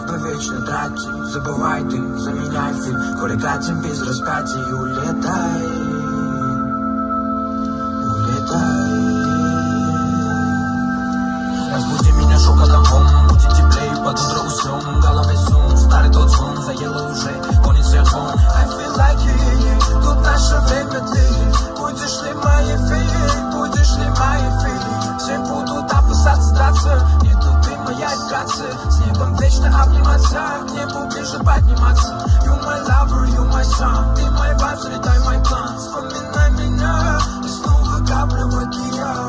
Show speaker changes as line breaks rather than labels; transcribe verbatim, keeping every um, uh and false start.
бы вечно трати. Забывай ты, заменяй фильм, горе катим без распятий. Улетай, улетай. Разбуди меня шоколадом, будет теплее, под утро уснем. Головой сум, старый тот сон, заело уже, конец телефон. I feel like you, yeah, yeah. Тут наше время длиннее. Будешь ли моей феей, будешь ли моей феей? Все будут опасаться драться, нету ты моя искаться. С небом вечно обниматься, к небу ближе подниматься. You my lover, you my sun, ты мой вайб, залетай мой план. Вспоминай меня, и снова капля в океан.